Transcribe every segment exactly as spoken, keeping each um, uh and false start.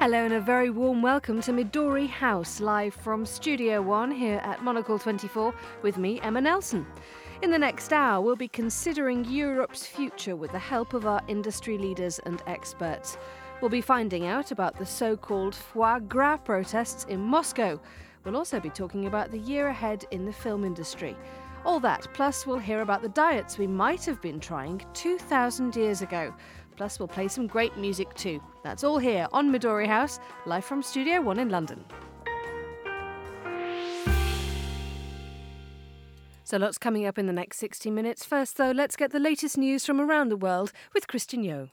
Hello and a very warm welcome to Midori House, live from Studio One here at Monocle twenty-four with me, Emma Nelson. In the next hour, we'll be considering Europe's future with the help of our industry leaders and experts. We'll be finding out about the so-called foie gras protests in Moscow. We'll also be talking about the year ahead in the film industry. All that, plus we'll hear about the diets we might have been trying two thousand years ago. Plus we'll play some great music too. That's all here on Midori House, live from Studio One in London. So lots coming up in the next sixty minutes. First though, let's get the latest news from around the world with Christian Yo.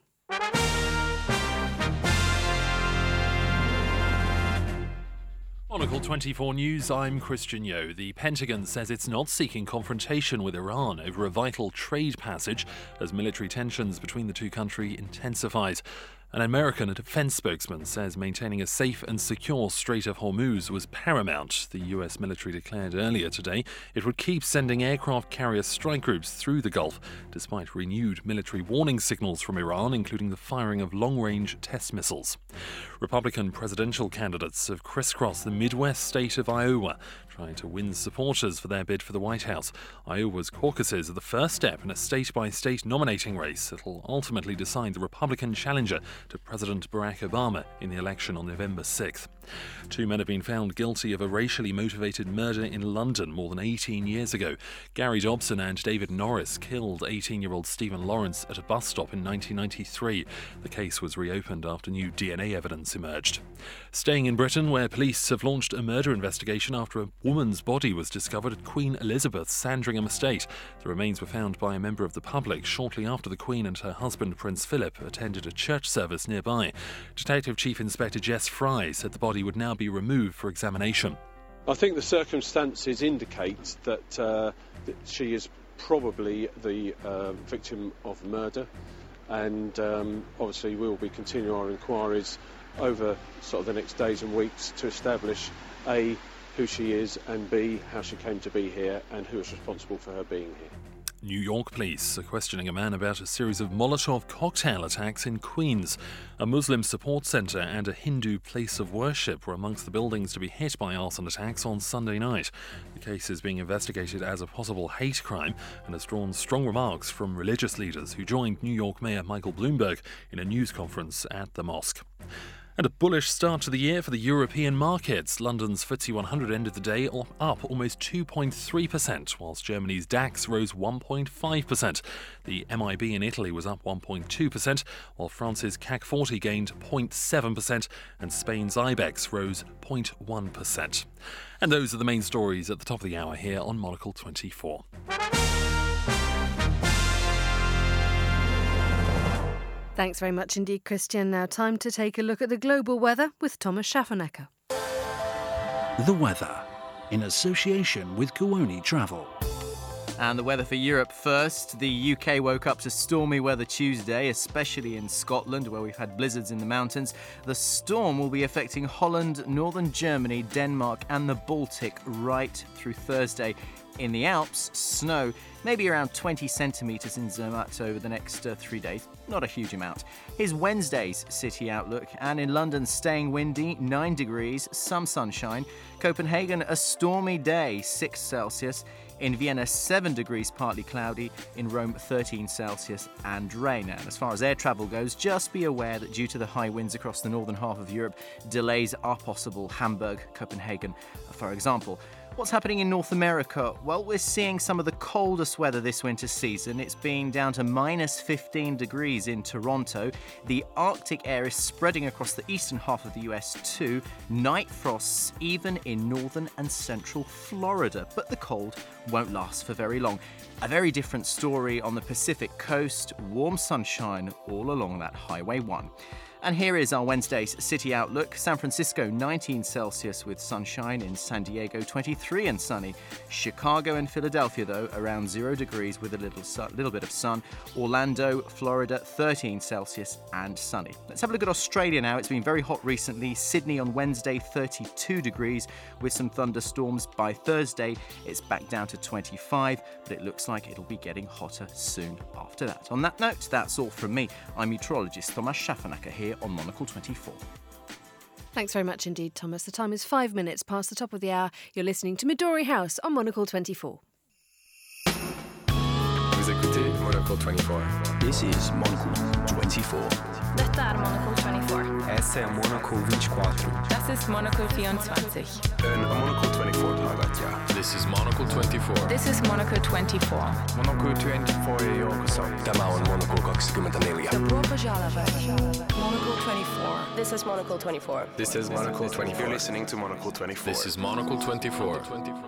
Monocle twenty-four News, I'm Christian Yo. The Pentagon says it's not seeking confrontation with Iran over a vital trade passage as military tensions between the two countries intensifies. An American defense spokesman says maintaining a safe and secure Strait of Hormuz was paramount. The U S military declared earlier today it would keep sending aircraft carrier strike groups through the Gulf, despite renewed military warning signals from Iran, including the firing of long-range test missiles. Republican presidential candidates have crisscrossed the Midwest state of Iowa, trying to win supporters for their bid for the White House. Iowa's caucuses are the first step in a state-by-state nominating race that will ultimately decide the Republican challenger to President Barack Obama in the election on November sixth. Two men have been found guilty of a racially motivated murder in London more than eighteen years ago. Gary Dobson and David Norris killed eighteen-year-old Stephen Lawrence at a bus stop in nineteen ninety-three. The case was reopened after new D N A evidence emerged. Staying in Britain, where police have launched a murder investigation after a woman's body was discovered at Queen Elizabeth's Sandringham estate. The remains were found by a member of the public shortly after the Queen and her husband Prince Philip attended a church service nearby. Detective Chief Inspector Jess Fry said the body would now be removed for examination. I think the circumstances indicate that, uh, that she is probably the uh, victim of murder, and um, obviously we will be continuing our inquiries over sort of the next days and weeks to establish A, who she is, and B, how she came to be here and who is responsible for her being here. New York police are questioning a man about a series of Molotov cocktail attacks in Queens. A Muslim support centre and a Hindu place of worship were amongst the buildings to be hit by arson attacks on Sunday night. The case is being investigated as a possible hate crime and has drawn strong remarks from religious leaders who joined New York Mayor Michael Bloomberg in a news conference at the mosque. And a bullish start to the year for the European markets. London's F T S E one hundred ended the day up almost two point three percent, whilst Germany's DAX rose one point five percent. The M I B in Italy was up one point two percent, while France's C A C forty gained zero point seven percent and Spain's IBEX rose zero point one percent. And those are the main stories at the top of the hour here on Monocle twenty-four. Thanks very much indeed, Christian. Now time to take a look at the global weather with Thomas Schaffernecker. The weather, in association with Kuoni Travel. And the weather for Europe first. The U K woke up to stormy weather Tuesday, especially in Scotland, where we've had blizzards in the mountains. The storm will be affecting Holland, northern Germany, Denmark and the Baltic right through Thursday. In the Alps, snow, maybe around twenty centimetres in Zermatt over the next uh, three days. Not a huge amount. Here's Wednesday's city outlook. And in London, staying windy, nine degrees, some sunshine. Copenhagen, a stormy day, six Celsius. In Vienna, seven degrees, partly cloudy. In Rome, thirteen Celsius and rain. And as far as air travel goes, just be aware that due to the high winds across the northern half of Europe, delays are possible. Hamburg, Copenhagen, for example. What's happening in North America? Well, we're seeing some of the coldest weather this winter season. It's been down to minus fifteen degrees in Toronto. The Arctic air is spreading across the eastern half of the U S too. Night frosts even in northern and central Florida. But the cold won't last for very long. A very different story on the Pacific coast. Warm sunshine all along that Highway one. And here is our Wednesday's city outlook. San Francisco, nineteen Celsius with sunshine. In San Diego, twenty-three and sunny. Chicago and Philadelphia, though, around zero degrees with a little su- little bit of sun. Orlando, Florida, thirteen Celsius and sunny. Let's have a look at Australia now. It's been very hot recently. Sydney on Wednesday, thirty-two degrees with some thunderstorms. By Thursday, it's back down to twenty-five, but it looks like it'll be getting hotter soon after that. On that note, that's all from me. I'm meteorologist Thomas Schaffernecker here on Monocle twenty-four. Thanks very much indeed, Thomas. The time is five minutes past the top of the hour. You're listening to Midori House on Monocle twenty-four. Vous écoutez Monocle twenty-four. This is Monocle twenty-four. Detta är Monocle twenty-four. Essa är Monocle twenty-four. Das ist Monocle twenty-four. En Monocle twenty-four tagat. This is Monocle twenty-four. This is Monocle twenty-four. Monocle twenty-four ja joukossa. Tämä on Monocle twenty-four. Monocle twenty-four. This is Monocle twenty-four. This is Monocle twenty-four. You're listening to Monocle twenty-four. This is Monocle twenty-four.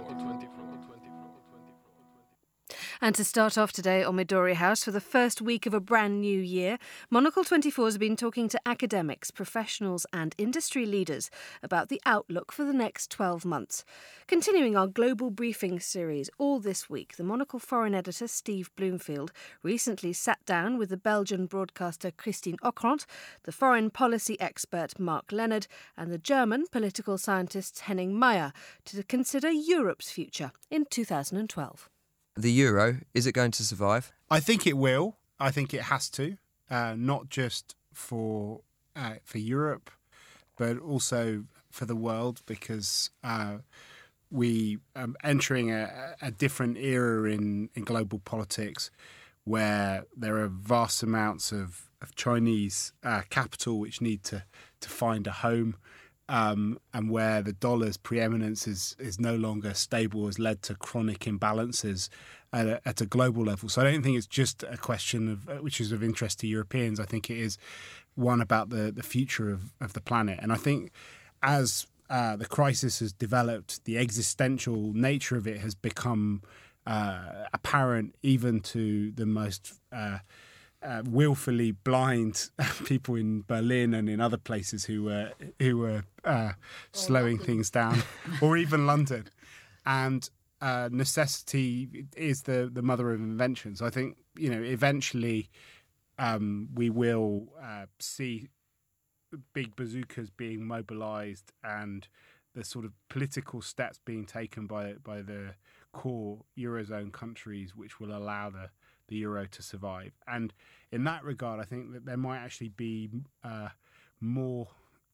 And to start off today on Midori House for the first week of a brand new year, Monocle twenty-four has been talking to academics, professionals and industry leaders about the outlook for the next twelve months. Continuing our global briefing series all this week, the Monocle foreign editor Steve Bloomfield recently sat down with the Belgian broadcaster Christine Ockrent, the foreign policy expert Mark Leonard and the German political scientist Henning Meyer to consider Europe's future in two thousand twelve. The euro, is it going to survive? I think it will. I think it has to, uh, not just for uh, for Europe, but also for the world, because uh, we are entering a, a different era in, in global politics where there are vast amounts of, of Chinese uh, capital which need to, to find a home. Um, and where the dollar's preeminence is, is no longer stable has led to chronic imbalances at a, at a global level. So I don't think it's just a question of which is of interest to Europeans. I think it is one about the, the future of, of the planet. And I think as uh, the crisis has developed, the existential nature of it has become uh, apparent even to the most uh, Uh, willfully blind people in Berlin and in other places who were who were uh, slowing things down, or even London. And uh, necessity is the, the mother of invention. So I think, you know, eventually um, we will uh, see big bazookas being mobilised and the sort of political steps being taken by by the core Eurozone countries, which will allow the the euro to survive. And in that regard, I think that there might actually be uh, more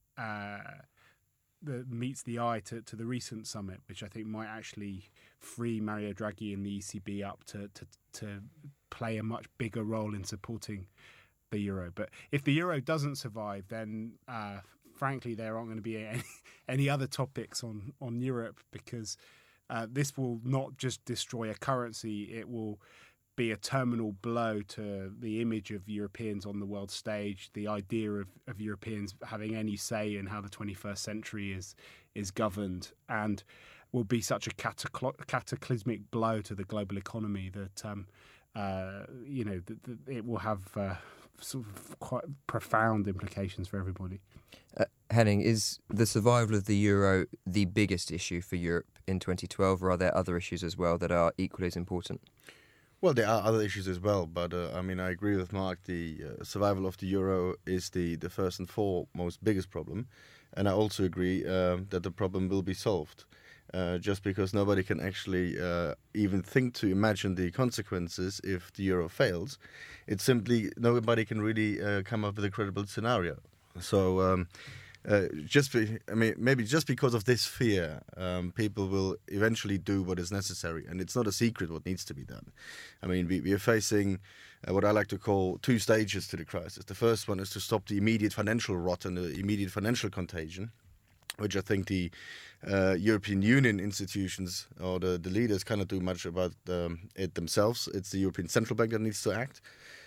uh, that meets the eye to, to the recent summit, which I think might actually free Mario Draghi and the E C B up to, to, to play a much bigger role in supporting the euro. But if the euro doesn't survive, then uh, frankly, there aren't going to be any, any other topics on, on Europe, because uh, this will not just destroy a currency, it will be a terminal blow to the image of Europeans on the world stage, the idea of, of Europeans having any say in how the twenty-first century is is governed, and will be such a catacl- cataclysmic blow to the global economy that um, uh, you know that, that it will have uh, sort of quite profound implications for everybody. Uh, Henning, is the survival of the euro the biggest issue for Europe in twenty twelve, or are there other issues as well that are equally as important? Well, there are other issues as well, but uh, I mean, I agree with Mark. The uh, survival of the euro is the, the first and foremost biggest problem, and I also agree um, that the problem will be solved. Uh, just because nobody can actually uh, even think to imagine the consequences if the euro fails, it's simply nobody can really uh, come up with a credible scenario. So. Um, Uh, just, be, I mean, maybe just because of this fear, um, people will eventually do what is necessary, and it's not a secret what needs to be done. I mean, we, we are facing uh, what I like to call two stages to the crisis. The first one is to stop the immediate financial rot and the immediate financial contagion, which I think the uh, European Union institutions or the, the leaders cannot do much about um, it themselves. It's the European Central Bank that needs to act.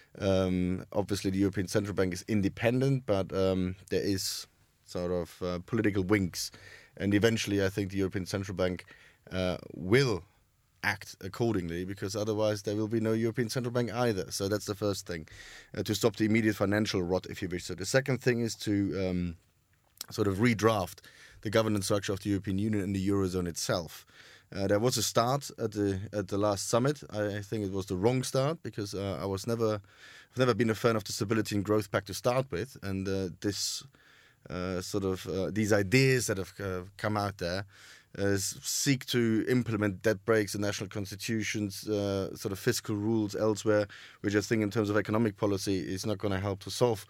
Um, obviously, the European Central Bank is independent, but um, there is sort of uh, political winks, and eventually I think the European Central Bank uh, will act accordingly, because otherwise there will be no European Central Bank either. So that's the first thing, uh, to stop the immediate financial rot, if you wish. So the second thing is to um, sort of redraft the governance structure of the European Union and the Eurozone itself. Uh, there was a start at the at the last summit. I, I think it was the wrong start, because uh, I was never I've never been a fan of the Stability and Growth Pact to start with, and uh, this Uh, sort of uh, these ideas that have uh, come out there uh, seek to implement debt breaks and national constitutions, uh, sort of fiscal rules elsewhere, which I think in terms of economic policy is not going to help to solve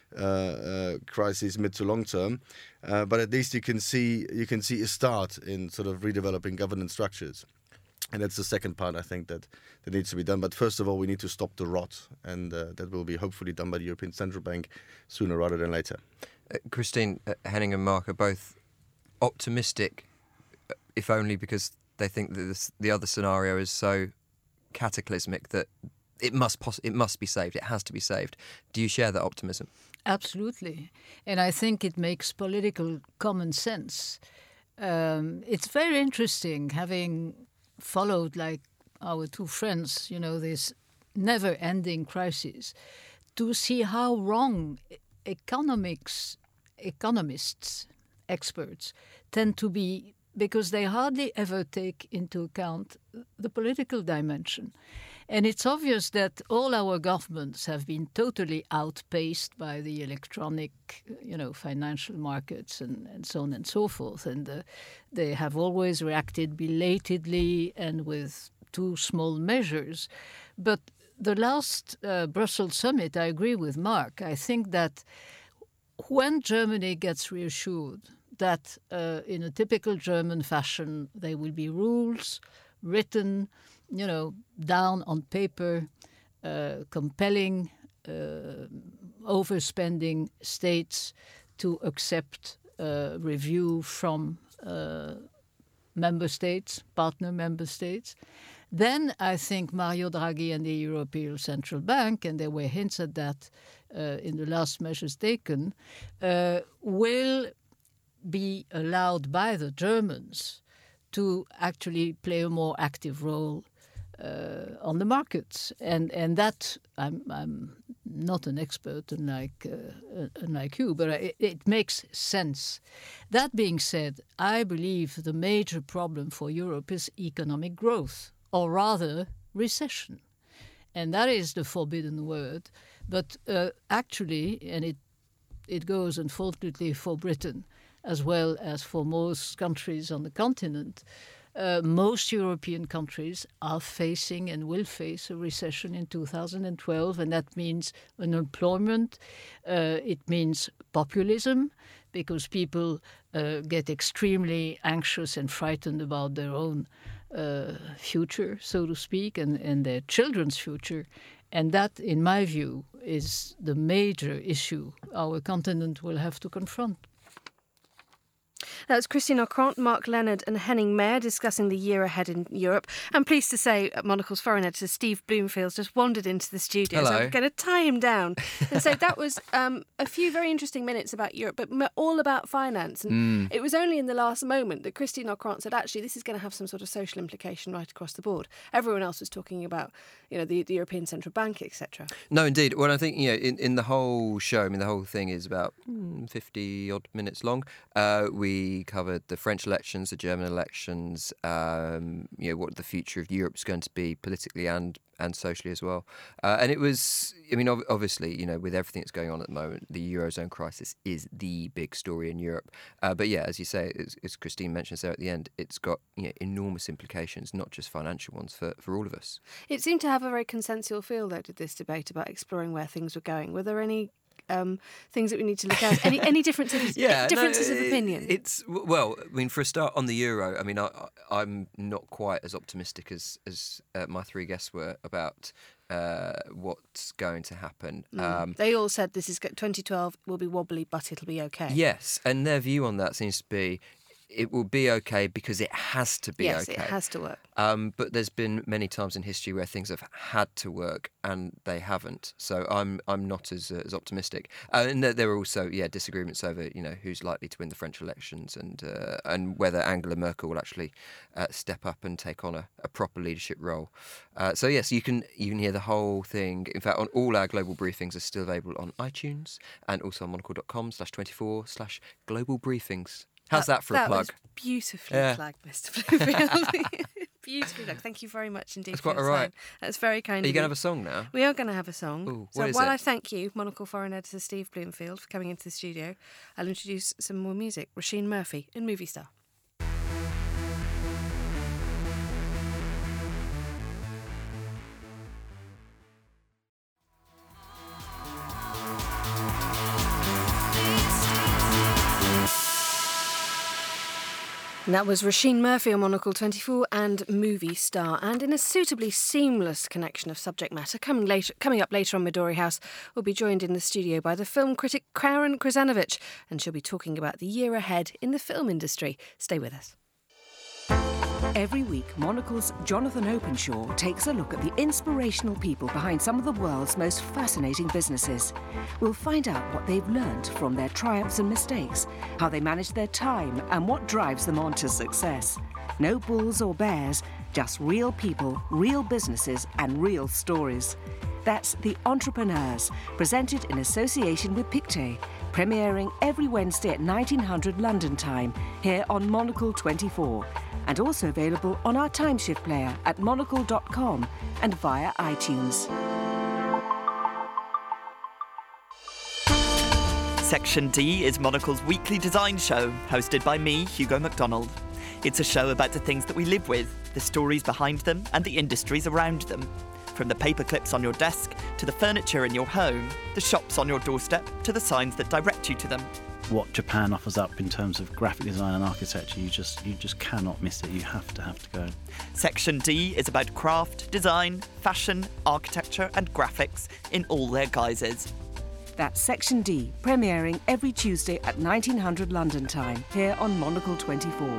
uh, uh, crisis mid to long term. Uh, but at least you can see you can see a start in sort of redeveloping governance structures. And that's the second part, I think, that, that needs to be done. But first of all, we need to stop the rot, and uh, that will be hopefully done by the European Central Bank sooner rather than later. Uh, Christine, uh, Henning and Mark are both optimistic, if only because they think that this, the other scenario is so cataclysmic that it must poss- it must be saved, it has to be saved. Do you share that optimism? Absolutely. And I think it makes political common sense. Um, it's very interesting having followed, like our two friends, you know, this never-ending crisis, to see how wrong economics, economists, experts tend to be, because they hardly ever take into account the political dimension. And it's obvious that all our governments have been totally outpaced by the electronic, you know, financial markets and, and so on and so forth. And uh, they have always reacted belatedly and with too small measures. But the last uh, Brussels summit, I agree with Mark. I think that when Germany gets reassured that uh, in a typical German fashion there will be rules written, you know, down on paper, uh, compelling uh, overspending states to accept uh, review from uh, member states, partner member states. Then I think Mario Draghi and the European Central Bank, and there were hints at that uh, in the last measures taken, uh, will be allowed by the Germans to actually play a more active role Uh, on the markets, and and that I'm I'm not an expert unlike uh, unlike you, but it, it makes sense. That being said, I believe the major problem for Europe is economic growth, or rather recession, and that is the forbidden word. But uh, actually, and it it goes unfortunately for Britain as well as for most countries on the continent. Uh, most European countries are facing and will face a recession in two thousand twelve, and that means unemployment. Uh, it means populism, because people uh, get extremely anxious and frightened about their own uh, future, so to speak, and, and their children's future. And that, in my view, is the major issue our continent will have to confront. That's Christine Ockrent, Mark Leonard and Henning Mayer discussing the year ahead in Europe. I'm pleased to say Monocle's foreign editor Steve Bloomfield just wandered into the studio. Hello. So I'm going to tie him down. And so that was um, a few very interesting minutes about Europe, but all about finance. And Mm. it was only in the last moment that Christine Ockrent said, actually, this is going to have some sort of social implication right across the board. Everyone else was talking about, you know, the, the European Central Bank, et cetera. No, indeed. Well, I think, you know, in, in the whole show, I mean, the whole thing is about mm, fifty-odd minutes long. Uh, we covered the French elections, the German elections, um, you know, what the future of Europe is going to be politically and and socially as well. Uh, and it was, I mean, ob- obviously, you know, with everything that's going on at the moment, the Eurozone crisis is the big story in Europe. Uh, but yeah, as you say, as, as Christine mentions there at the end, it's got, you know, enormous implications, not just financial ones, for, for all of us. It seemed to have a very consensual feel, though, did this debate about exploring where things were going. Were there any Um, things that we need to look at? Any any differences? yeah, differences no, of opinion? It's well, I mean, for a start, on the euro, I mean, I, I'm not quite as optimistic as as uh, my three guests were about uh, what's going to happen. Mm. Um, they all said this is twenty twelve will be wobbly, but it'll be okay. Yes, and their view on that seems to be it will be okay because it has to be yes, okay. Yes, it has to work. Um, but there's been many times in history where things have had to work and they haven't. So I'm I'm not as uh, as optimistic. Uh, and there, there are also yeah disagreements over you know who's likely to win the French elections and uh, and whether Angela Merkel will actually uh, step up and take on a, a proper leadership role. Uh, so yes, you can you can hear the whole thing. In fact, on all our global briefings are still available on iTunes and also on monocle dot com slash twenty-four slash global briefings. How's that, that for that a plug? That was beautifully yeah. plugged, Mister Bloomfield. Beautifully plugged. Thank you very much indeed. That's for quite your all right. time. That's very kind Are you of going to have a song now? We are going to have a song. Ooh, so what is while it? I thank you, Monocle foreign editor Steve Bloomfield, for coming into the studio, I'll introduce some more music. Roisin Murphy in Movie Star. And that was Roisin Murphy on Monocle twenty-four and Movie Star. And in a suitably seamless connection of subject matter, coming later, coming up later on Midori House, we'll be joined in the studio by the film critic Karen Krzanovich, and she'll be talking about the year ahead in the film industry. Stay with us. Every week, Monocle's Jonathan Openshaw takes a look at the inspirational people behind some of the world's most fascinating businesses. We'll find out what they've learned from their triumphs and mistakes, how they manage their time, and what drives them on to success. No bulls or bears, just real people, real businesses, and real stories. That's The Entrepreneurs, presented in association with Pictet, premiering every Wednesday at nineteen hundred London time, here on Monocle twenty-four, and also available on our timeshift player at monocle dot com and via iTunes. Section D is Monocle's weekly design show, hosted by me, Hugo MacDonald. It's a show about the things that we live with, the stories behind them, and the industries around them. From the paper clips on your desk, to the furniture in your home, the shops on your doorstep, to the signs that direct you to them. What Japan offers up in terms of graphic design and architecture, you just you just cannot miss it. You have to have to go. Section D is about craft, design, fashion, architecture and graphics in all their guises. That's Section D, premiering every Tuesday at nineteen hundred London time, here on Monocle twenty-four.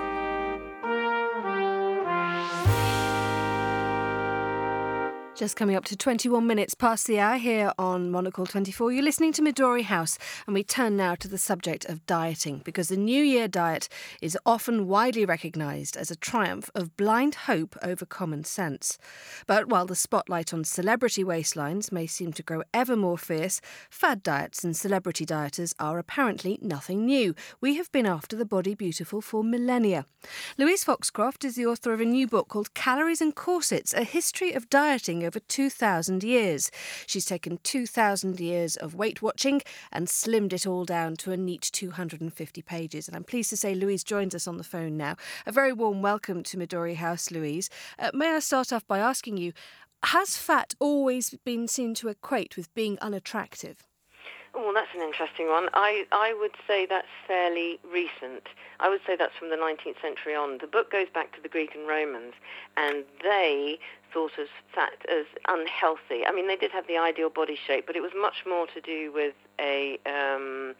Just coming up to twenty-one minutes past the hour here on Monocle twenty-four. You're listening to Midori House, and we turn now to the subject of dieting, because the New Year diet is often widely recognised as a triumph of blind hope over common sense. But while the spotlight on celebrity waistlines may seem to grow ever more fierce, fad diets and celebrity dieters are apparently nothing new. We have been after the body beautiful for millennia. Louise Foxcroft is the author of a new book called Calories and Corsets, A History of Dieting over two thousand years. She's taken two thousand years of weight watching and slimmed it all down to a neat two hundred fifty pages. And I'm pleased to say Louise joins us on the phone now. A very warm welcome to Midori House, Louise. Uh, may I start off by asking you, has fat always been seen to equate with being unattractive? Oh, that's an interesting one. I, I would say that's fairly recent. I would say that's from the nineteenth century on. The book goes back to the Greek and Romans, and they thought of fat as unhealthy. I mean, they did have the ideal body shape, but it was much more to do with a... Um,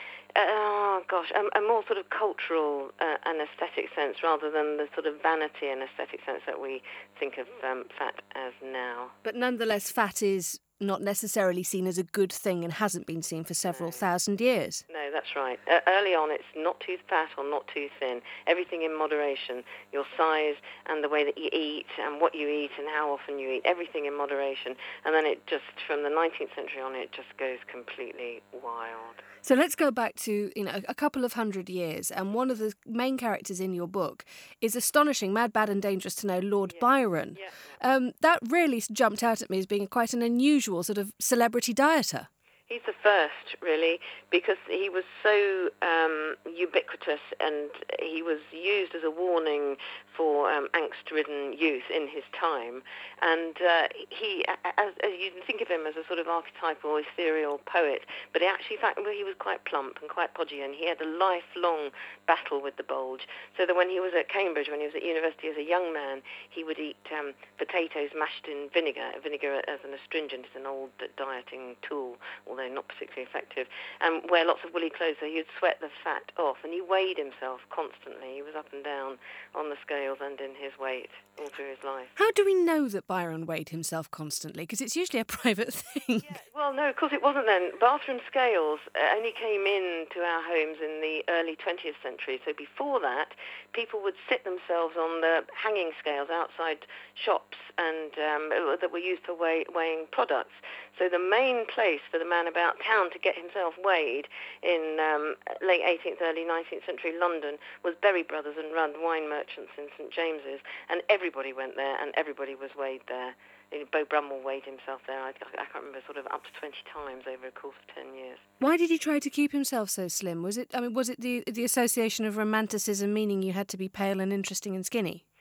oh, gosh, a, a more sort of cultural uh, and aesthetic sense rather than the sort of vanity and aesthetic sense that we think of um, fat as now. But nonetheless, fat is not necessarily seen as a good thing and hasn't been seen for several no. thousand years. No, that's right. Uh, early on, it's not too fat or not too thin. Everything in moderation. Your size and the way that you eat and what you eat and how often you eat. Everything in moderation. And then it just, from the nineteenth century on, it just goes completely wild. So let's go back to, you know, a couple of hundred years, and one of the main characters in your book is astonishing, Mad, Bad and Dangerous to Know, Lord yeah. Byron. Yeah. Um, that really jumped out at me as being quite an unusual sort of celebrity dieter. He's the first, really, because he was so um, ubiquitous, and he was used as a warning for um, angst-ridden youth in his time. And uh, he, as, as you can think of him as a sort of archetypal, ethereal poet, but he actually, in fact, well, he was quite plump and quite podgy, and he had a lifelong battle with the bulge. So that when he was at Cambridge, when he was at university as a young man, he would eat um, potatoes mashed in vinegar. Vinegar as an astringent is an old dieting tool, although not particularly effective, and wear lots of woolly clothes so he would sweat the fat off, and he weighed himself constantly. He was up and down on the scales and in his weight all through his life. How do we know that Byron weighed himself constantly? Because it's usually a private thing. Yeah, well, no, of course it wasn't then. Bathroom scales only came into our homes in the early twentieth century, so before that, people would sit themselves on the hanging scales outside shops and um, that were used for weigh, weighing products. So the main place for the man about town to get himself weighed in um, late eighteenth, early nineteenth century London was Berry Brothers and Rudd wine merchants in St James's, and everybody went there and everybody was weighed there. Beau Brummell weighed himself there, I, I can't remember, sort of up to twenty times over a course of ten years. Why did he try to keep himself so slim? Was it, I mean, was it the the association of romanticism, meaning you had to be pale and interesting and skinny? Yeah,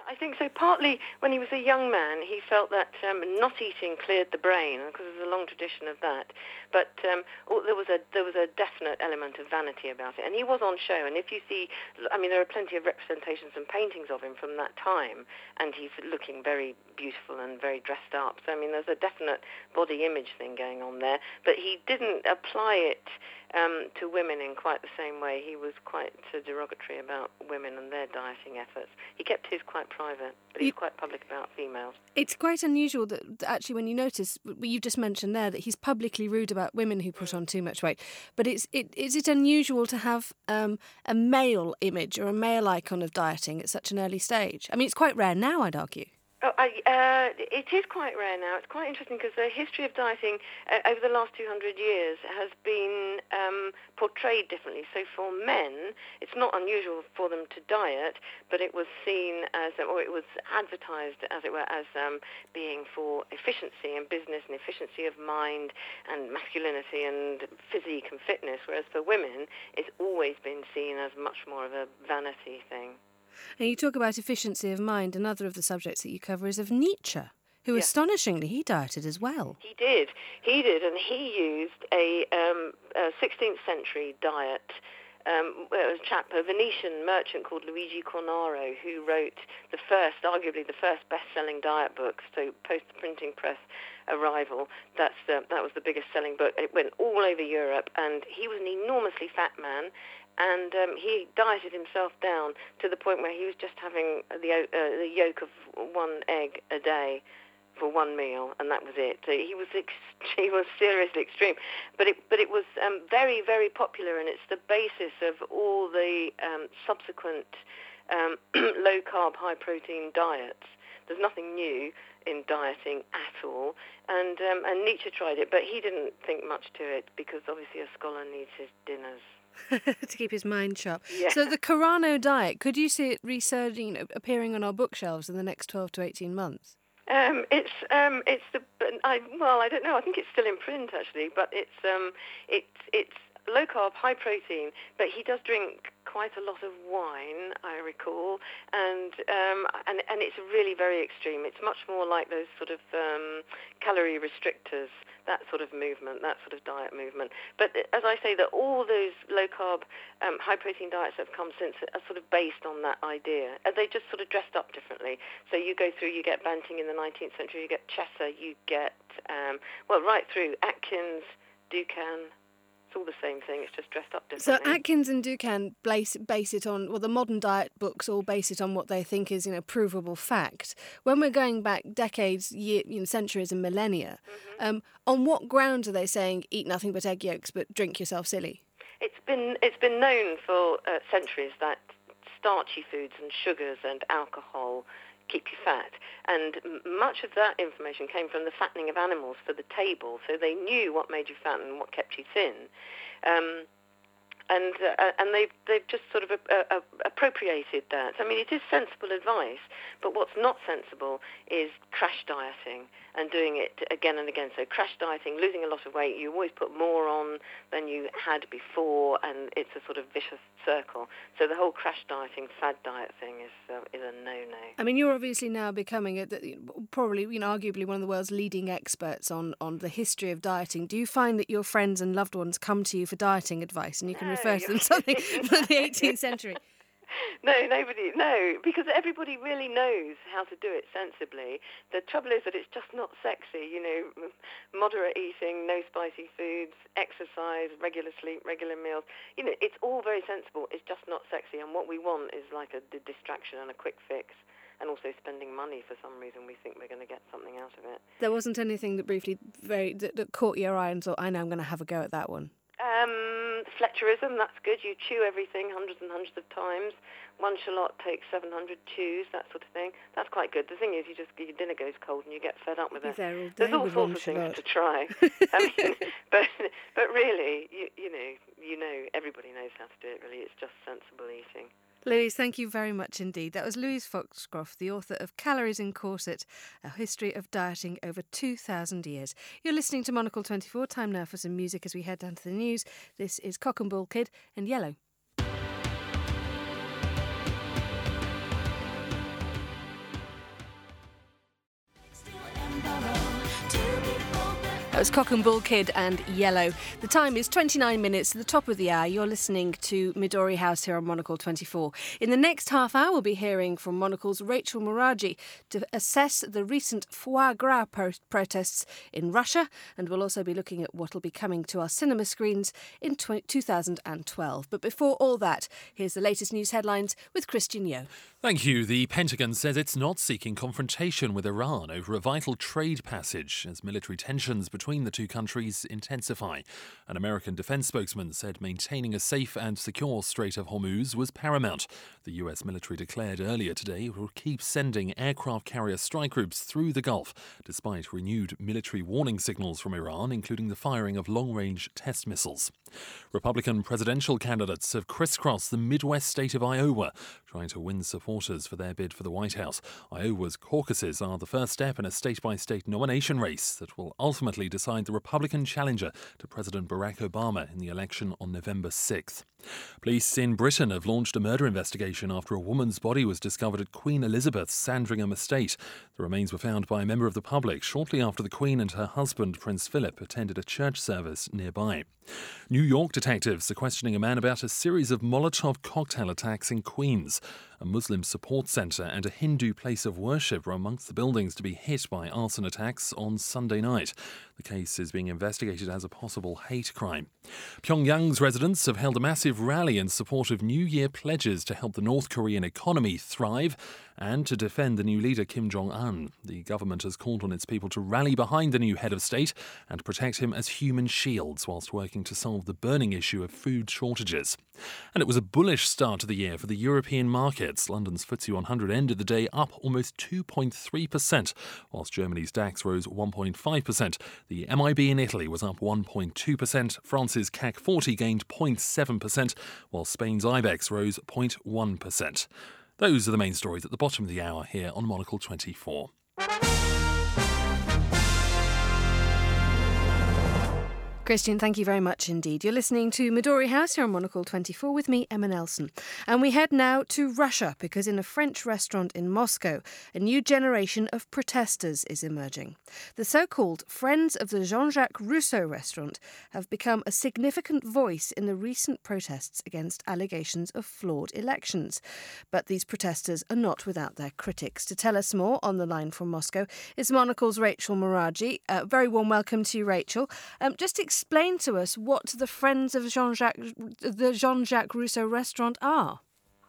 I think so. Partly when he was a young man, he felt that um, not eating cleared the brain, because there's a long tradition of that. But um, oh, there was a there was a definite element of vanity about it. And he was on show. And if you see, I mean, there are plenty of representations and paintings of him from that time, and he's looking very beautiful and very dressed up. So I mean, there's a definite body image thing going on there. But he didn't apply it um, to women in quite the same way. He was quite uh, derogatory about women and their dieting efforts. He kept his quite private, but he's quite public about females. It's quite unusual that actually when you notice, you've just mentioned there that he's publicly rude about women who put on too much weight. But it's it is it unusual to have um, a male image or a male icon of dieting at such an early stage? I mean, it's quite rare now, I'd argue. Oh, I, uh, it is quite rare now. It's quite interesting because the history of dieting uh, over the last two hundred years has been um, portrayed differently. So for men, it's not unusual for them to diet, but it was seen as, or it was advertised, as it were, as um, being for efficiency in business and efficiency of mind and masculinity and physique and fitness, whereas for women, it's always been seen as much more of a vanity thing. And you talk about efficiency of mind. Another of the subjects that you cover is of Nietzsche, who Yeah. astonishingly, he dieted as well. He did. He did, and he used a, um, a sixteenth century diet. Um, well, it was a chap, a Venetian merchant called Luigi Cornaro, who wrote the first, arguably the first best-selling diet book, so post-printing press arrival. That's uh, that was the biggest-selling book. It went all over Europe, and he was an enormously fat man. And um, he dieted himself down to the point where he was just having the, uh, the yolk of one egg a day for one meal, and that was it. So he was ex- he was seriously extreme, but it but it was um, very very popular, and it's the basis of all the um, subsequent um, low carb, high protein diets. There's nothing new in dieting at all, and um, and Nietzsche tried it, but he didn't think much to it because obviously a scholar needs his dinners. To keep his mind sharp. Yeah. So the Carano diet, could you see it resurging, you know, appearing on our bookshelves in the next twelve to eighteen months? Um, it's um, it's the I well I don't know I think it's still in print actually, but it's um, it's it's low carb, high protein, but he does drink quite a lot of wine, I recall, and um, and and it's really very extreme. It's much more like those sort of um, calorie restrictors, that sort of movement, that sort of diet movement. But as I say, that all those low carb, um, high protein diets that have come since are sort of based on that idea. And they just sort of dressed up differently. So you go through, you get Banting in the nineteenth century, you get Chesser, you get um, well right through Atkins, Dukan. It's all the same thing, it's just dressed up So differently. Atkins and Dukan base, base it on, well, the modern diet books all base it on what they think is, you know, provable fact. When we're going back decades, year, you know, centuries and millennia, Mm-hmm. um, on what grounds are they saying eat nothing but egg yolks but drink yourself silly? It's been it's been known for uh, centuries that starchy foods and sugars and alcohol keep you fat, and m- much of that information came from the fattening of animals for the table, so they knew what made you fat and what kept you thin. Um, and uh, and they've, they've just sort of uh, uh, appropriated that. I mean, it is sensible advice, but what's not sensible is crash dieting and doing it again and again. So crash dieting, losing a lot of weight, you always put more on than you had before, and it's a sort of vicious circle. So the whole crash dieting, fad diet thing is uh, is a no-no. I mean, you're obviously now becoming a, probably, you know, arguably one of the world's leading experts on, on the history of dieting. Do you find that your friends and loved ones come to you for dieting advice, and you can No, refer to them something from the eighteenth century? No, nobody, no, because everybody really knows how to do it sensibly. The trouble is that it's just not sexy, you know, moderate eating, no spicy foods, exercise, regular sleep, regular meals. You know, it's all very sensible, it's just not sexy, and what we want is like a, a distraction and a quick fix, and also spending money for some reason. We think we're going to get something out of it. There wasn't anything that briefly very that, that caught your eye and thought, I know I'm going to have a go at that one? Um, Fletcherism, that's good. You chew everything hundreds and hundreds of times. One shallot takes seven hundred chews, that sort of thing. That's quite good. The thing is, you just your dinner goes cold and you get fed up with it. There all day There's all with sorts one of things shallot. to try. I mean, but but really, you you know, you know, everybody knows how to do it. Really, it's just sensible eating. Louise, thank you very much indeed. That was Louise Foxcroft, the author of Calories in Corset, A History of Dieting Over two thousand Years. You're listening to Monocle twenty-four. Time now for some music as we head down to the news. This is Cock and Bull Kid and Yellow. was Cock and Bull Kid and Yellow. The time is twenty-nine minutes to the top of the hour. You're listening to Midori House here on Monocle twenty-four. In the next half hour, we'll be hearing from Monocle's Rachel Muraji to assess the recent foie gras pro- protests in Russia, and we'll also be looking at what will be coming to our cinema screens in tw- two thousand twelve. But before all that, here's the latest news headlines with Christian Yo. Thank you. The Pentagon says it's not seeking confrontation with Iran over a vital trade passage as military tensions between the two countries intensify. An American defense spokesman said maintaining a safe and secure Strait of Hormuz was paramount. The U S military declared earlier today it will keep sending aircraft carrier strike groups through the Gulf, despite renewed military warning signals from Iran, including the firing of long-range test missiles. Republican presidential candidates have crisscrossed the Midwest state of Iowa, trying to win supporters for their bid for the White House. Iowa's caucuses are the first step in a state-by-state nomination race that will ultimately decide the Republican challenger to President Barack Obama in the election on November sixth. Police in Britain have launched a murder investigation after a woman's body was discovered at Queen Elizabeth's Sandringham estate. The remains were found by a member of the public shortly after the Queen and her husband, Prince Philip, attended a church service nearby. New York detectives are questioning a man about a series of Molotov cocktail attacks in Queens. A Muslim support centre and a Hindu place of worship were amongst the buildings to be hit by arson attacks on Sunday night. The case is being investigated as a possible hate crime. Pyongyang's residents have held a massive rally in support of New Year pledges to help the North Korean economy thrive and to defend the new leader Kim Jong-un. The government has called on its people to rally behind the new head of state and protect him as human shields whilst working to solve the burning issue of food shortages. And it was a bullish start to the year for the European markets. London's F T S E one hundred ended the day up almost two point three percent, whilst Germany's DAX rose one point five percent. The M I B in Italy was up one point two percent. France's C A C forty gained zero point seven percent, while Spain's IBEX rose zero point one percent. Those are the main stories at the bottom of the hour here on Monocle twenty-four. Christian, thank you very much indeed. You're listening to Midori House here on Monocle twenty-four with me, Emma Nelson. And we head now to Russia because in a French restaurant in Moscow, a new generation of protesters is emerging. The so-called Friends of the Jean-Jacques Rousseau restaurant have become a significant voice in the recent protests against allegations of flawed elections. But these protesters are not without their critics. To tell us more, on the line from Moscow is Monocle's Rachel Muraji. Uh, very warm welcome to you, Rachel. Um, just explain to us what the Friends of Jean-Jacques, the Jean-Jacques Rousseau restaurant are.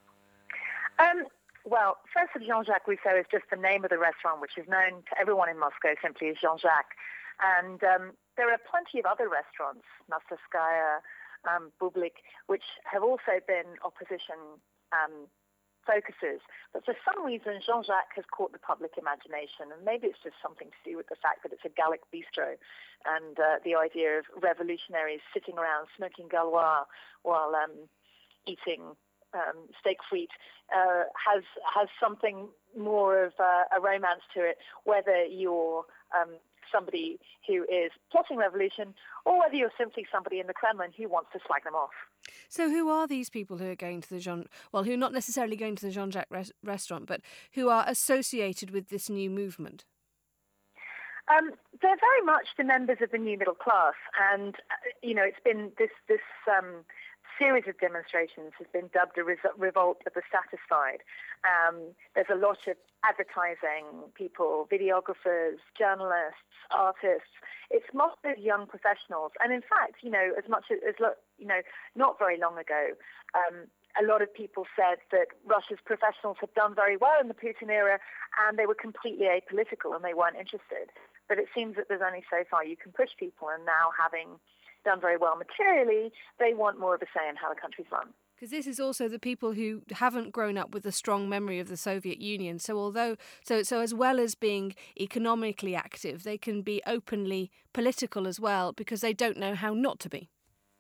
Um, well, Friends of Jean-Jacques Rousseau is just the name of the restaurant, which is known to everyone in Moscow simply as Jean-Jacques. And um, there are plenty of other restaurants, Nastovskaya, um, Bublik, which have also been opposition um, focuses. But for some reason, Jean-Jacques has caught the public imagination, and maybe it's just something to do with the fact that it's a Gallic bistro, and uh, the idea of revolutionaries sitting around smoking Gaulois while um, eating um, steak frites uh, has has something more of uh, a romance to it, whether you're um, somebody who is plotting revolution or whether you're simply somebody in the Kremlin who wants to slag them off. So who are these people who are going to the Jean... Well, who are not necessarily going to the Jean-Jacques res- restaurant, but who are associated with this new movement? Um, they're very much the members of the new middle class. And, uh, you know, it's been this... this um, series of demonstrations has been dubbed a res- revolt of the satisfied. Um, there's a lot of advertising people, videographers, journalists, artists. It's mostly young professionals. And in fact, you know, as much as, as you know, not very long ago, um, a lot of people said that Russia's professionals had done very well in the Putin era and they were completely apolitical and they weren't interested. But it seems that there's only so far you can push people, and now having done very well materially, they want more of a say in how the country's run. Because this is also the people who haven't grown up with a strong memory of the Soviet Union. So although, so so as well as being economically active, they can be openly political as well because they don't know how not to be.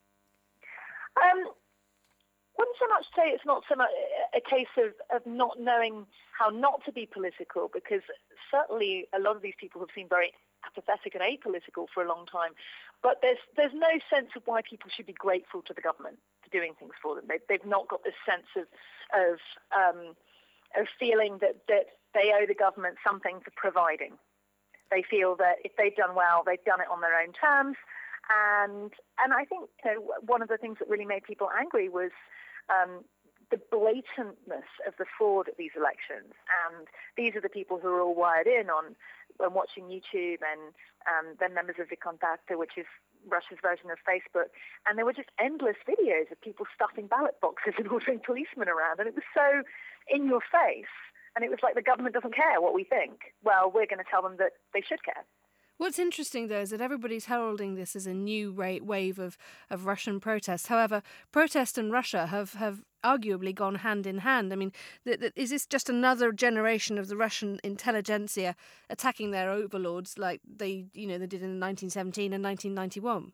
Um, wouldn't so much say it's not so much a case of, of not knowing how not to be political, because certainly a lot of these people have seemed very apathetic and apolitical for a long time. But there's there's no sense of why people should be grateful to the government for doing things for them. They, they've not got this sense of of um, of feeling that, that they owe the government something for providing. they feel that if they've done well, they've done it on their own terms. And and I think you know, one of the things that really made people angry was um, the blatantness of the fraud at these elections. And these are the people who are all wired in on, on watching YouTube, and um, they're members of VKontakte, which is Russia's version of Facebook. And there were just endless videos of people stuffing ballot boxes and ordering policemen around. And it was so in your face. And it was like the government doesn't care what we think. Well, we're going to tell them that they should care. What's interesting, though, is that everybody's heralding this as a new wave of, of Russian protests. However, protest and Russia have, have arguably gone hand in hand. I mean, th- th- is this just another generation of the Russian intelligentsia attacking their overlords like they, you know, they did in nineteen seventeen and nineteen ninety-one?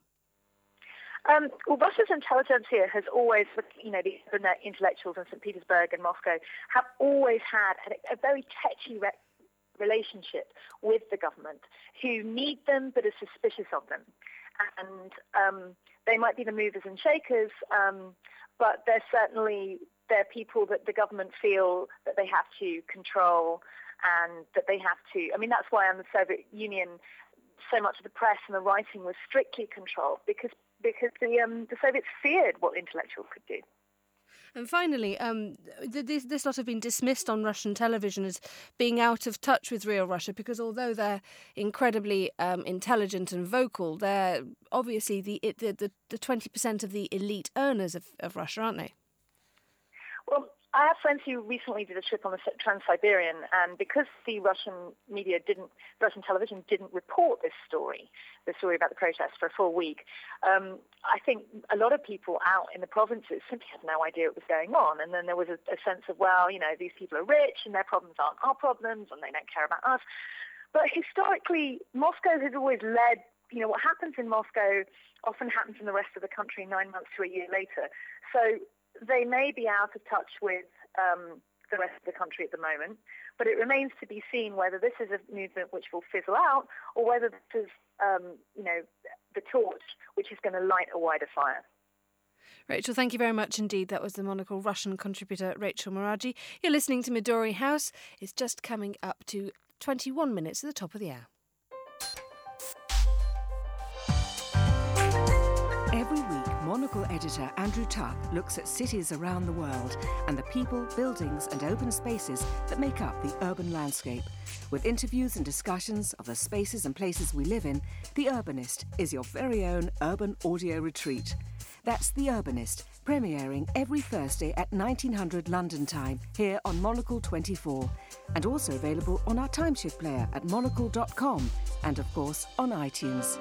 Um, well, Russia's intelligentsia has always, you know, the intellectuals in Saint Petersburg and Moscow have always had a, a very tetchy re- relationship with the government, who need them but are suspicious of them. And um, they might be the movers and shakers, um, but they're certainly they're people that the government feel that they have to control and that they have to. I mean, that's why in the Soviet Union, so much of the press and the writing was strictly controlled, because because the um, the Soviets feared what intellectuals could do. And finally, um, this, this lot have been dismissed on Russian television as being out of touch with real Russia, because although they're incredibly um, intelligent and vocal, they're obviously the the, the, the twenty percent of the elite earners of, of Russia, aren't they? Well, I have friends who recently did a trip on the Trans-Siberian, and because the Russian media didn't, Russian television didn't report this story, the story about the protests for a full week, um, I think a lot of people out in the provinces simply had no idea what was going on. And then there was a, a sense of, well, you know, these people are rich and their problems aren't our problems and they don't care about us. But historically, Moscow has always led, you know, what happens in Moscow often happens in the rest of the country nine months to a year later. So they may be out of touch with um, the rest of the country at the moment, but it remains to be seen whether this is a movement which will fizzle out or whether this is, um, you know, the torch which is going to light a wider fire. Rachel, thank you very much indeed. That was the Monocle Russian contributor Rachel Meraji. You're listening to Midori House. It's just coming up to twenty-one minutes at the top of the hour. Every week, Monocle editor Andrew Tuck looks at cities around the world and the people, buildings and open spaces that make up the urban landscape. With interviews and discussions of the spaces and places we live in, The Urbanist is your very own urban audio retreat. That's The Urbanist, premiering every Thursday at nineteen hundred London time here on Monocle twenty-four, and also available on our timeshift player at monocle dot com and, of course, on iTunes.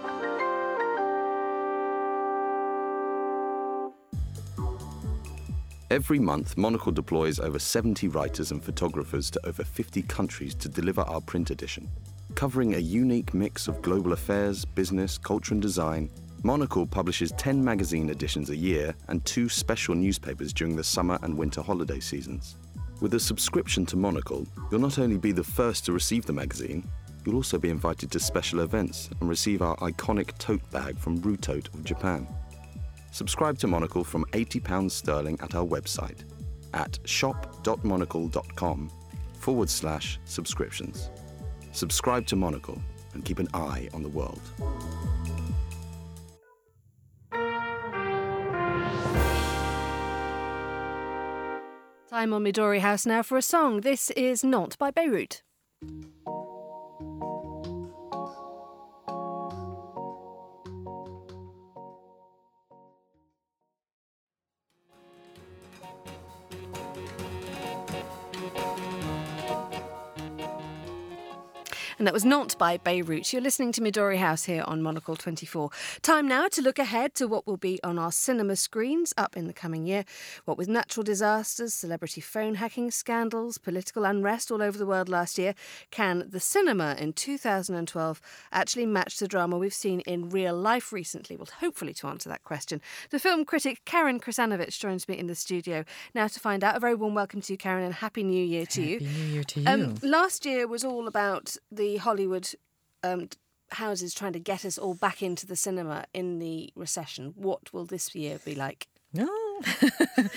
Every month, Monocle deploys over seventy writers and photographers to over fifty countries to deliver our print edition. Covering a unique mix of global affairs, business, culture and design, Monocle publishes ten magazine editions a year and two special newspapers during the summer and winter holiday seasons. With a subscription to Monocle, you'll not only be the first to receive the magazine, you'll also be invited to special events and receive our iconic tote bag from Rutote of Japan. Subscribe to Monocle from eighty pounds sterling at our website at shop.monocle.com forward slash subscriptions. Subscribe to Monocle and keep an eye on the world. Time on Midori House now for a song. This is Not by Beirut. And that was Not by Beirut. You're listening to Midori House here on Monocle twenty-four. Time now to look ahead to what will be on our cinema screens up in the coming year. What with natural disasters, celebrity phone hacking scandals, political unrest all over the world last year, can the cinema in two thousand twelve actually match the drama we've seen in real life recently? Well, hopefully to answer that question, the film critic Karen Krasanovich joins me in the studio now to find out. A very warm welcome to you, Karen, and Happy New Year to you. Happy New Year to you. Um, last year was all about the Hollywood um, houses trying to get us all back into the cinema in the recession. What will this year be like? No,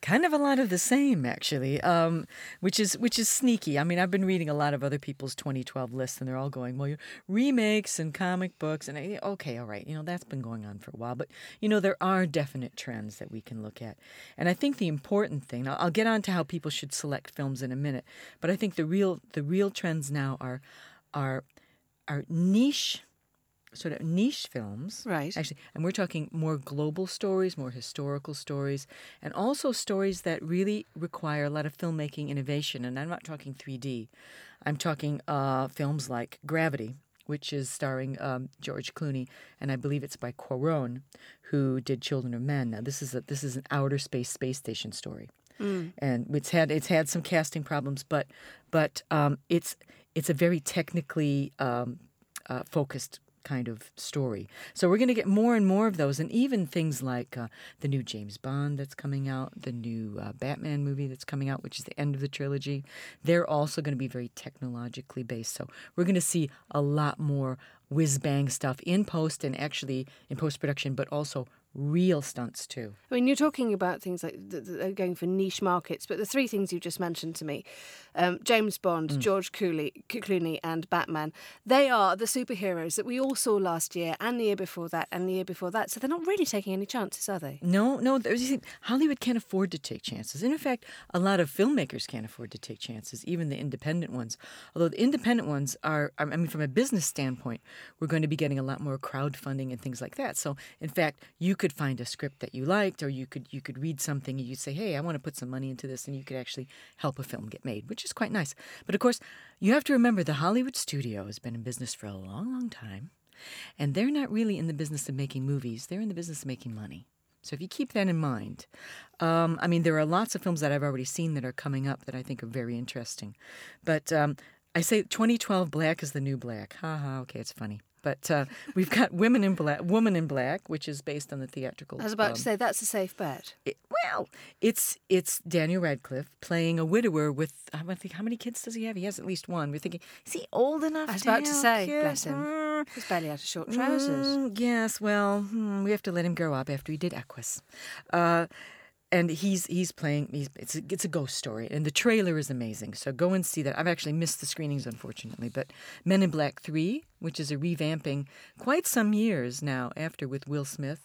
Kind of a lot of the same, actually, um, which is which is sneaky. I mean, I've been reading a lot of other people's twenty twelve lists, and they're all going, well, remakes and comic books, and I, okay, all right, you know, that's been going on for a while. But, you know, there are definite trends that we can look at. And I think the important thing, I'll, I'll get on to how people should select films in a minute, but I think the real the real trends now are are are niche sort of niche films. Right. Actually, and we're talking more global stories, more historical stories, and also stories that really require a lot of filmmaking innovation. And I'm not talking three D. I'm talking uh, films like Gravity, which is starring um, George Clooney, and I believe it's by Cuarón, who did Children of Men. Now, this is a, this is an outer space space station story. Mm. And it's had it's had some casting problems, but but um, it's it's a very technically um, uh, focused kind of story. So we're going to get more and more of those, and even things like uh, the new James Bond that's coming out, the new uh, Batman movie that's coming out, which is the end of the trilogy. They're also going to be very technologically based. So we're going to see a lot more whiz-bang stuff in post and actually in post-production, but also real stunts too. I mean, you're talking about things like th- th- they're going for niche markets, but the three things you just mentioned to me, um, James Bond, mm. George Clooney, Clooney and Batman, they are the superheroes that we all saw last year and the year before that and the year before that, so they're not really taking any chances, are they? No, no. Hollywood can't afford to take chances. And in fact, a lot of filmmakers can't afford to take chances, even the independent ones. Although the independent ones are, I mean, from a business standpoint, we're going to be getting a lot more crowdfunding and things like that. So, in fact, you could find a script that you liked, or you could you could read something and you'd say, hey, I want to put some money into this, and you could actually help a film get made, which is quite nice. But of course, you have to remember the Hollywood studio has been in business for a long, long time, and they're not really in the business of making movies. They're in the business of making money. So if you keep that in mind, um, I mean, there are lots of films that I've already seen that are coming up that I think are very interesting. But um, I say twenty twelve Black is the new black. Ha ha, okay, it's funny. But uh, we've got Women in Black, Woman in Black, which is based on the theatrical. I was about um, to say that's a safe bet. It, well, it's it's Daniel Radcliffe playing a widower with. I think how many kids does he have? He has at least one. We're thinking, is he old enough? I was to about to have say, kids? bless him. Mm. He's barely out of short trousers. Mm, yes, well, hmm, we have to let him grow up after he did Equus. Uh, And he's he's playing. He's, it's a, it's a ghost story, and the trailer is amazing. So go and see that. I've actually missed the screenings, unfortunately. But Men in Black three, which is a revamping, quite some years now after with Will Smith.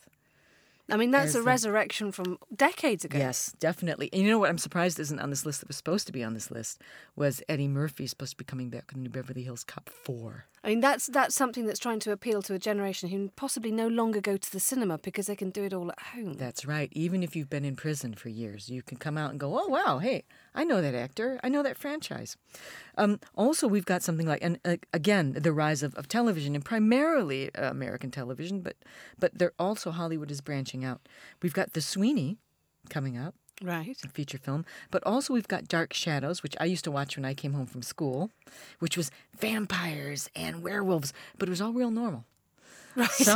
I mean, that's There's a the, resurrection from decades ago. Yes, definitely. And you know what? I'm surprised isn't on this list that was supposed to be on this list was Eddie Murphy supposed to be coming back with the new Beverly Hills Cop four. I mean, that's that's something that's trying to appeal to a generation who possibly no longer go to the cinema because they can do it all at home. That's right. Even if you've been in prison for years, you can come out and go, oh, wow, hey, I know that actor. I know that franchise. Um, also, we've got something like, and uh, again, the rise of, of television, and primarily uh, American television, but but they're also Hollywood is branching out. We've got The Sweeney coming up. Right. A feature film. But also we've got Dark Shadows, which I used to watch when I came home from school, which was vampires and werewolves, but it was all real normal. Right. So,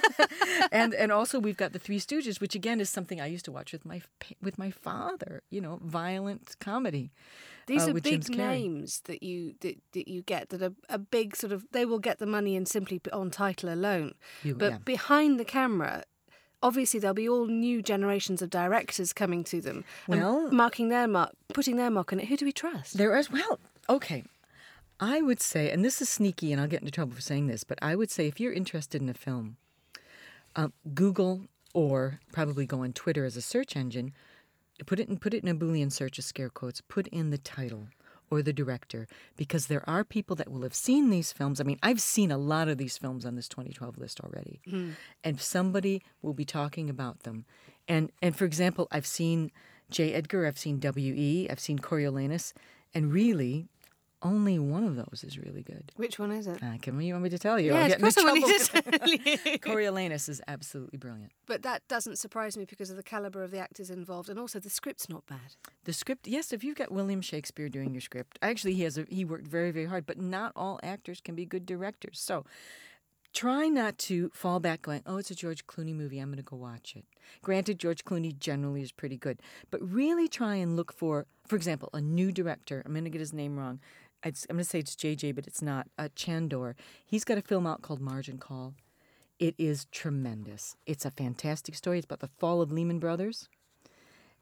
and and also we've got The Three Stooges, which again is something I used to watch with my with my father, you know, violent comedy. These uh, are with big James Carrey. names that you that, that you get that are a big sort of, they will get the money and simply on title alone. You, but yeah. behind the camera, obviously there'll be all new generations of directors coming to them, well, and marking their mark, putting their mark on it. Who do we trust? There is, well, okay. I would say, and this is sneaky, and I'll get into trouble for saying this, but I would say if you're interested in a film, uh, Google or probably go on Twitter as a search engine, put it in, put it in a Boolean search of scare quotes, put in the title or the director, because there are people that will have seen these films. I mean, I've seen a lot of these films on this twenty twelve list already, mm. and somebody will be talking about them. And, and for example, I've seen J. Edgar, I've seen W E, I've seen Coriolanus, and really, only one of those is really good. Which one is it? Uh, can you want me to tell you? Yes, I'll of course I want you to tell you. Coriolanus is absolutely brilliant. But that doesn't surprise me because of the calibre of the actors involved, and also the script's not bad. The script, yes, if you've got William Shakespeare doing your script, actually he has a, he worked very, very hard, but not all actors can be good directors. So try not to fall back going, oh, it's a George Clooney movie, I'm going to go watch it. Granted, George Clooney generally is pretty good, but really try and look for, for example, a new director. I'm going to get his name wrong. It's, I'm going to say it's J J, but it's not. Uh, Chandor. He's got a film out called Margin Call. It is tremendous. It's a fantastic story. It's about the fall of Lehman Brothers.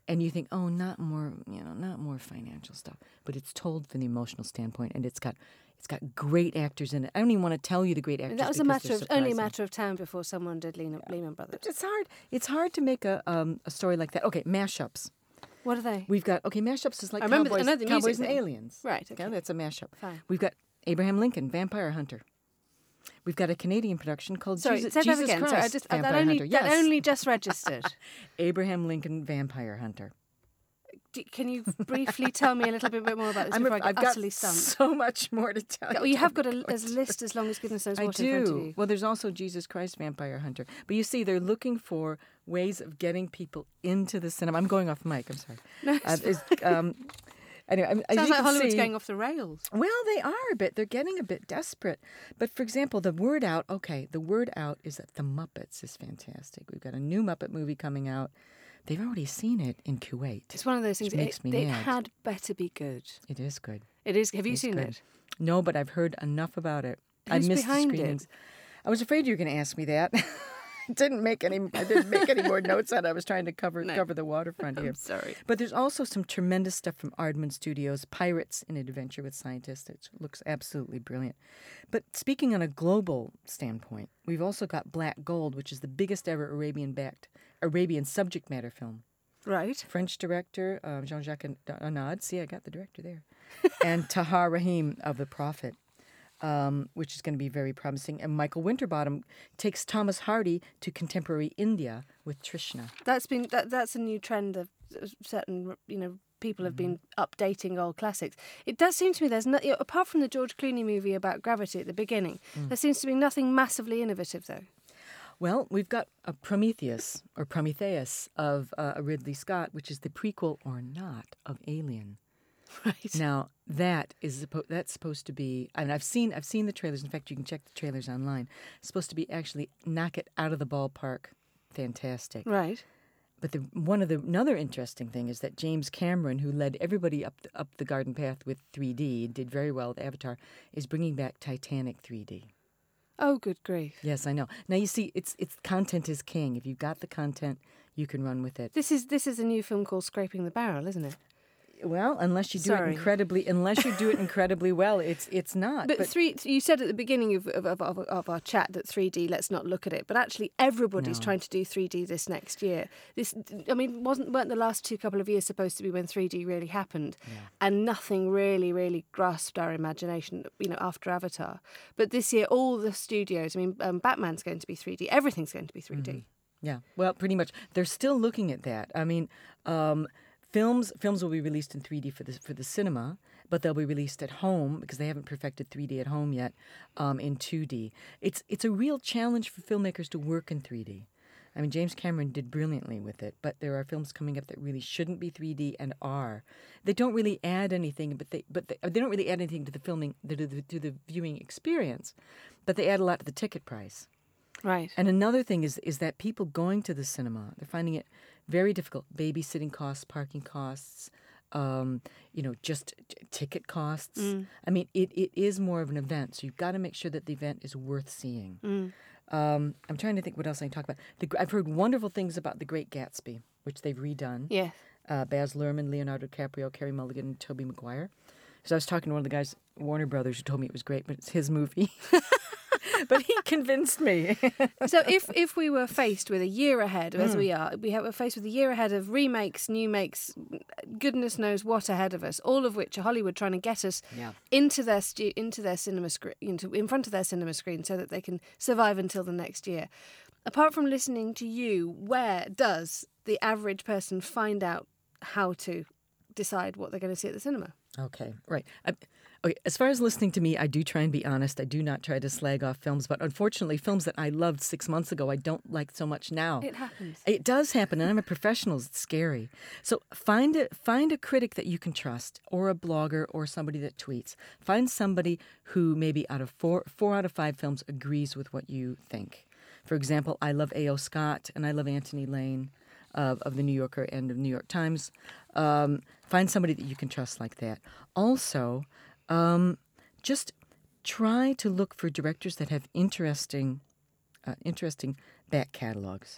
and you think, oh, not more, you know, not more financial stuff, but it's told from the emotional standpoint, and it's got it's got great actors in it. I don't even want to tell you the great actors. And that was a because matter they're of only a surprising. matter of time before someone did Lehman, Lehman Brothers. It's hard. It's hard to make a um, a story like that. Okay, mashups. What are they? We've got okay, mashups is like I remember the- Cowboys, I know the Cowboys music and thing. Aliens. Right, okay. that's a mashup. Fine. We've got Abraham Lincoln, Vampire Hunter. We've got a Canadian production called Sorry, Jesus, say that Jesus again. Christ, Sorry, I just, that Vampire only, Hunter. that Yes. only just registered. Abraham Lincoln, Vampire Hunter. D- Can you briefly tell me a little bit more about this I'm before af- I I've get got utterly stumped? so much more to tell you. Well, you have got a, Don't a list as long as goodness knows I what in front of do. you. Well, there's also Jesus Christ, Vampire Hunter. But you see, they're looking for ways of getting people into the cinema. I'm going off mic. I'm sorry. No, Uh, it's it's, um, anyway, I mean, as Sounds you like can Hollywood's see- going off the rails. Well, they are a bit. They're getting a bit desperate. But for example, the word out. Okay, the word out is that The Muppets is fantastic. We've got a new Muppet movie coming out. They've already seen it in Kuwait. It's one of those things. Which makes it, me it mad. had better be good. It is good. It is. Have you It's seen good. it? No, but I've heard enough about it. I Who's missed behind the it? screenings. I was afraid you were going to ask me that. didn't make any. I didn't make any more notes on it. I was trying to cover No. cover the waterfront here. I'm sorry. But there's also some tremendous stuff from Aardman Studios, Pirates in Adventure with Scientists. It looks absolutely brilliant. But speaking on a global standpoint, we've also got Black Gold, which is the biggest ever Arabian-backed Arabian subject matter film. Right. French director um, Jean-Jacques Anad. See, I got the director there. And Tahar Rahim of The Prophet. Um, which is going to be very promising. And Michael Winterbottom takes Thomas Hardy to contemporary India with Trishna. That's been that, that's a new trend of of certain you know people have been updating old classics. It does seem to me there's no, you know, apart from the George Clooney movie about gravity at the beginning, Mm. there seems to be nothing massively innovative though. Well, we've got a Prometheus, or Prometheus, of uh, Ridley Scott, which is the prequel or not of Alien. Right. Now that is suppo- that's supposed to be. I mean, I've seen I've seen the trailers. In fact, you can check the trailers online. It's supposed to be actually knock it out of the ballpark. Fantastic. Right. But the, one of the another interesting thing is that James Cameron, who led everybody up the, up the garden path with three D, did very well with Avatar, is bringing back Titanic three D. Oh, good grief. Yes, I know. Now you see, it's it's content is king. If you've got the content, you can run with it. This is this is a new film called Scraping the Barrel, isn't it? Well, unless you do Sorry. it incredibly, unless you do it incredibly well, it's it's not. But, three, you said at the beginning of, of, of, of our chat that three D, let's not look at it. But actually, everybody's No. trying to do three D this next year. This, I mean, wasn't weren't the last two couple of years supposed to be when three D really happened, and nothing really, really grasped our imagination. You know, after Avatar. But this year, all the studios. I mean, um, Batman's going to be three D. Everything's going to be three D. Mm-hmm. Yeah, well, pretty much. They're still looking at that. I mean, um, films films will be released in three D for the for the cinema, but they'll be released at home because they haven't perfected three D at home yet. Um, in two D, it's it's a real challenge for filmmakers to work in three D. I mean, James Cameron did brilliantly with it, but there are films coming up that really shouldn't be three D and are. They don't really add anything, but they but they, they don't really add anything to the filming to the, to the viewing experience, but they add a lot to the ticket price. Right. And another thing is is that people going to the cinema, they're finding it very difficult. Babysitting costs, parking costs, um, you know, just t- ticket costs. Mm. I mean, it, it is more of an event, so you've got to make sure that the event is worth seeing. Mm. Um, I'm trying to think what else I can talk about. The, I've heard wonderful things about The Great Gatsby, which they've redone. Yeah. Uh, Baz Luhrmann, Leonardo DiCaprio, Carey Mulligan, and Tobey Maguire. So I was talking to one of the guys, Warner Brothers, who told me it was great, but it's his movie. But he convinced me. So if if we were faced with a year ahead, as Mm. we are, we have, we're faced with a year ahead of remakes, new makes, goodness knows what ahead of us, all of which are Hollywood trying to get us Yeah. into their stu- into their cinema screen, into in front of their cinema screen, so that they can survive until the next year. Apart from listening to you, where does the average person find out how to decide what they're going to see at the cinema? Okay, right. I, okay, as far as listening to me, I do try and be honest. I do not try to slag off films, but unfortunately, films that I loved six months ago, I don't like so much now. It happens. It does happen, and I'm a professional. It's scary. So find a find a critic that you can trust, or a blogger, or somebody that tweets. Find somebody who maybe out of four four out of five films agrees with what you think. For example, I love A O. Scott, and I love Anthony Lane of, of the New Yorker and of New York Times. Um, find somebody that you can trust like that. Also, um, just try to look for directors that have interesting, uh, interesting back catalogs.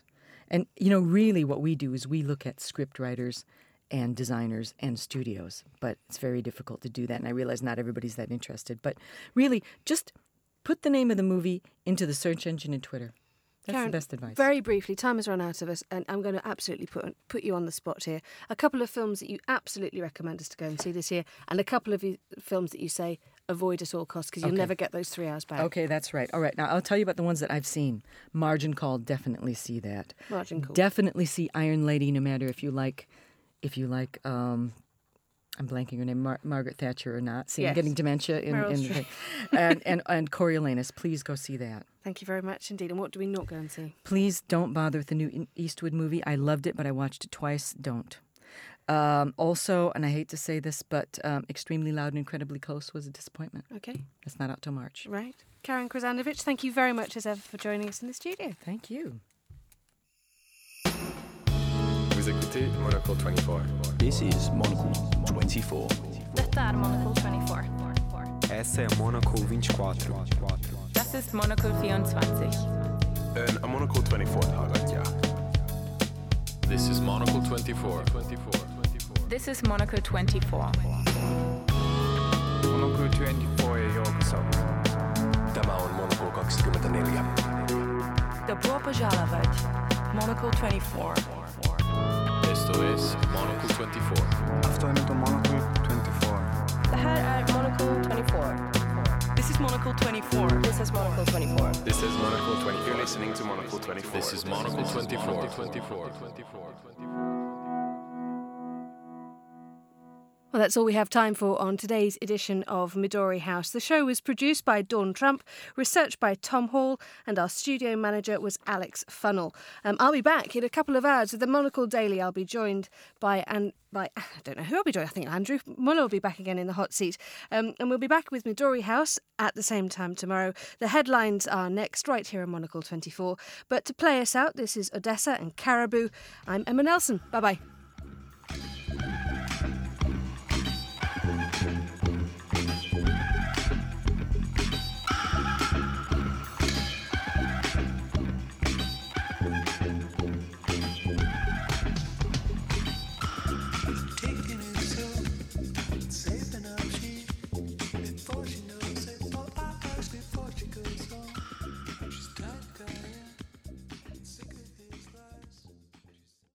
And, you know, really what we do is we look at script writers and designers and studios, but it's very difficult to do that. And I realize not everybody's that interested. But really, just put the name of the movie into the search engine in Twitter. That's Karen, the best advice. Very briefly, time has run out of us, and I'm going to absolutely put put you on the spot here. A couple of films that you absolutely recommend us to go and see this year, and a couple of you, films that you say avoid at all costs because you'll Okay. never get those three hours back. Okay, that's right. All right, now I'll tell you about the ones that I've seen. Margin Call, definitely see that. Margin Call. Definitely see Iron Lady, no matter if you like, if you like. Um, I'm blanking her name, Mar- Margaret Thatcher or not. See, Yes. I'm getting dementia in, Meryl in the Streep. thing. and and and Coriolanus. Please go see that. Thank you very much indeed. And what do we not go and see? Please don't bother with the new Eastwood movie. I loved it, but I watched it twice. Don't. Um, also, and I hate to say this, but um, Extremely Loud and Incredibly Close was a disappointment. Okay. It's not out till March. Right. Karen Krasanovic, thank you very much as ever for joining us in the studio. Thank you. Vous écoutez Monocle twenty-four. This is Monocle twenty-four. Detta är Monocle twenty-four. Essa é Monocle twenty-four. Das ist Monocle vierundzwanzig. En Monocle twenty-four taget, ja. This is Monocle twenty-four. This is Monocle twenty-four. Monocle twenty-four joukossa. Tämä on Monocle twenty-four. Dobro požalovat. Monocle twenty-four. Esto es Monocle twenty-four. Afternoon to Monocle twenty-four. Det här är Monocle twenty-four. This is Monocle twenty-four. This is Monocle twenty-four. This is Monocle twenty-four. You're listening to Monocle twenty-four. This is Monocle twenty-four. Well, that's all we have time for on today's edition of Midori House. The show was produced by Dawn Trump, researched by Tom Hall, and our studio manager was Alex Funnell. Um, I'll be back in a couple of hours with the Monocle Daily. I'll be joined by, and by I don't know who I'll be joined. I think Andrew Muller will be back again in the hot seat. Um, and we'll be back with Midori House at the same time tomorrow. The headlines are next, right here on Monocle twenty-four. But to play us out, this is Odessa and Caribou. I'm Emma Nelson. Bye-bye.